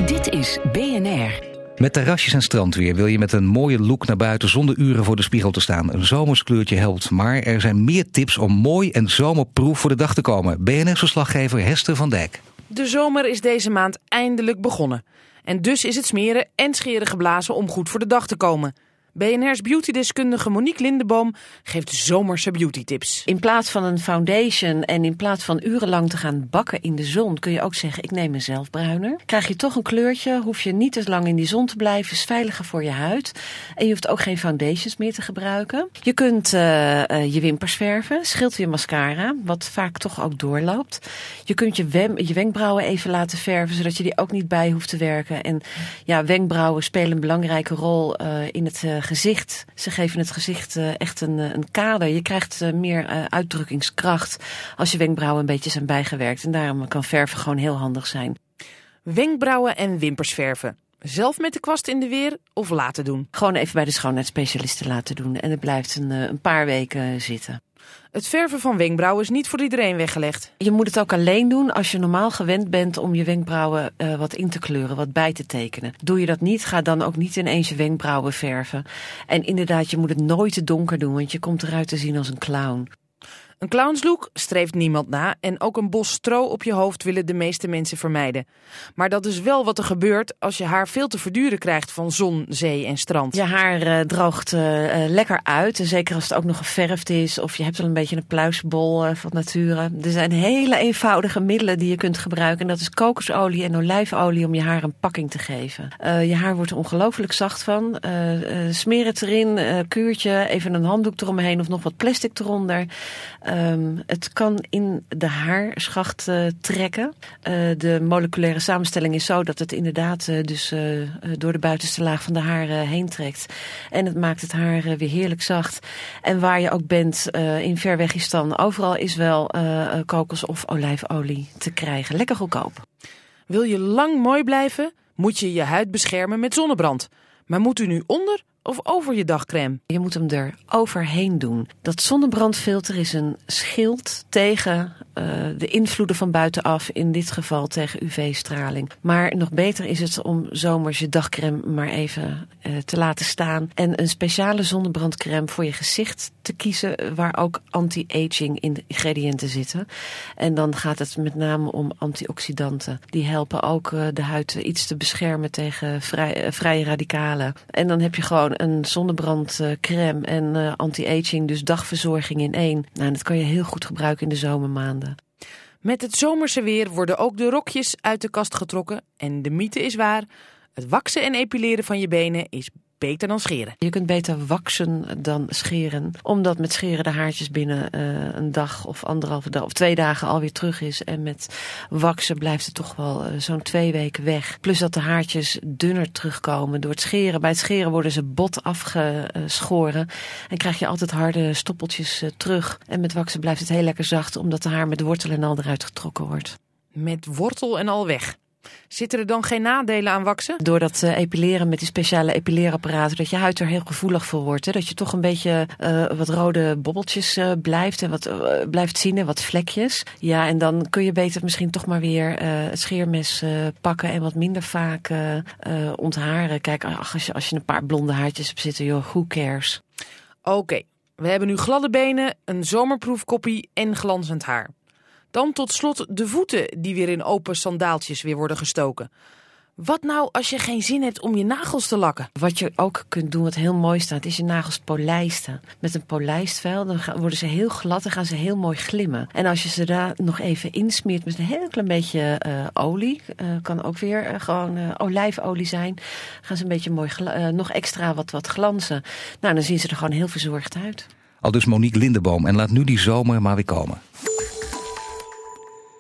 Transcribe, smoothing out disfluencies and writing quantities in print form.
Dit is BNR. Met terrasjes en strandweer wil je met een mooie look naar buiten zonder uren voor de spiegel te staan. Een zomerskleurtje helpt, maar er zijn meer tips om mooi en zomerproof voor de dag te komen. BNR-verslaggever Hester van Dijk. De zomer is deze maand eindelijk begonnen. En dus is het smeren en scheren geblazen om goed voor de dag te komen. BNR's beautydeskundige Monique Lindeboom geeft zomerse beautytips. In plaats van een foundation en in plaats van urenlang te gaan bakken in de zon, kun je ook zeggen, ik neem een zelfbruiner. Krijg je toch een kleurtje, hoef je niet te lang in die zon te blijven, is veiliger voor je huid. En je hoeft ook geen foundations meer te gebruiken. Je kunt je wimpers verven, scheelt je mascara, wat vaak toch ook doorloopt. Je kunt je wenkbrauwen even laten verven, zodat je die ook niet bij hoeft te werken. En ja, wenkbrauwen spelen een belangrijke rol in het gezicht. Ze geven het gezicht echt een kader. Je krijgt meer uitdrukkingskracht als je wenkbrauwen een beetje zijn bijgewerkt. En daarom kan verven gewoon heel handig zijn. Wenkbrauwen en wimpers verven. Zelf met de kwast in de weer of laten doen? Gewoon even bij de schoonheidsspecialisten laten doen. En het blijft een paar weken zitten. Het verven van wenkbrauwen is niet voor iedereen weggelegd. Je moet het ook alleen doen als je normaal gewend bent om je wenkbrauwen wat in te kleuren, wat bij te tekenen. Doe je dat niet, ga dan ook niet ineens je wenkbrauwen verven. En inderdaad, je moet het nooit te donker doen, want je komt eruit te zien als een clown. Een clownslook streeft niemand na en ook een bos stro op je hoofd willen de meeste mensen vermijden. Maar dat is wel wat er gebeurt als je haar veel te verduren krijgt van zon, zee en strand. Je haar droogt lekker uit, en zeker als het ook nog geverfd is of je hebt al een beetje een pluisbol van nature. Er zijn hele eenvoudige middelen die je kunt gebruiken en dat is kokosolie en olijfolie om je haar een pakking te geven. Je haar wordt er ongelooflijk zacht van. Smeer het erin, kuurtje, even een handdoek eromheen of nog wat plastic eronder. Het kan in de haarschacht trekken. De moleculaire samenstelling is zo dat het inderdaad door de buitenste laag van de haar heen trekt. En het maakt het haar weer heerlijk zacht. En waar je ook bent in Verwegistan, overal is wel kokos- of olijfolie te krijgen. Lekker goedkoop. Wil je lang mooi blijven, moet je je huid beschermen met zonnebrand. Maar moet u nu onder of over je dagcrème? Je moet hem er overheen doen. Dat zonnebrandfilter is een schild tegen de invloeden van buitenaf. In dit geval tegen UV-straling. Maar nog beter is het om zomers je dagcrème maar even te laten staan. En een speciale zonnebrandcrème voor je gezicht te kiezen waar ook anti-aging ingrediënten zitten. En dan gaat het met name om antioxidanten. Die helpen ook de huid iets te beschermen tegen vrije radicalen. En dan heb je gewoon een zonnebrandcrème en anti-aging, dus dagverzorging in één. Nou, dat kan je heel goed gebruiken in de zomermaanden. Met het zomerse weer worden ook de rokjes uit de kast getrokken. En de mythe is waar, het waksen en epileren van je benen is beter dan scheren. Je kunt beter waksen dan scheren. Omdat met scheren de haartjes binnen een dag of 1,5 dag of 2 dagen alweer terug is. En met waksen blijft het toch wel zo'n 2 weken weg. Plus dat de haartjes dunner terugkomen door het scheren. Bij het scheren worden ze bot afgeschoren. En krijg je altijd harde stoppeltjes terug. En met waksen blijft het heel lekker zacht. Omdat de haar met wortel en al eruit getrokken wordt. Met wortel en al weg. Zitten er dan geen nadelen aan waksen? Door dat epileren met die speciale epileerapparaten, dat je huid er heel gevoelig voor wordt. Hè? Dat je toch een beetje wat rode bobbeltjes blijft en wat blijft zien en wat vlekjes. Ja, en dan kun je beter misschien toch maar weer het scheermes pakken en wat minder vaak ontharen. Kijk, als je een paar blonde haartjes hebt zitten, joh, who cares? Oké, we hebben nu gladde benen, een zomerproefkoppie en glanzend haar. Dan tot slot de voeten die weer in open sandaaltjes weer worden gestoken. Wat nou als je geen zin hebt om je nagels te lakken? Wat je ook kunt doen, wat heel mooi staat, is je nagels polijsten. Met een polijstvel, dan worden ze heel glad en gaan ze heel mooi glimmen. En als je ze daar nog even insmeert met een heel klein beetje olie, kan ook weer gewoon olijfolie zijn, gaan ze een beetje mooi nog extra wat glanzen. Nou, dan zien ze er gewoon heel verzorgd uit. Aldus Monique Lindeboom en laat nu die zomer maar weer komen.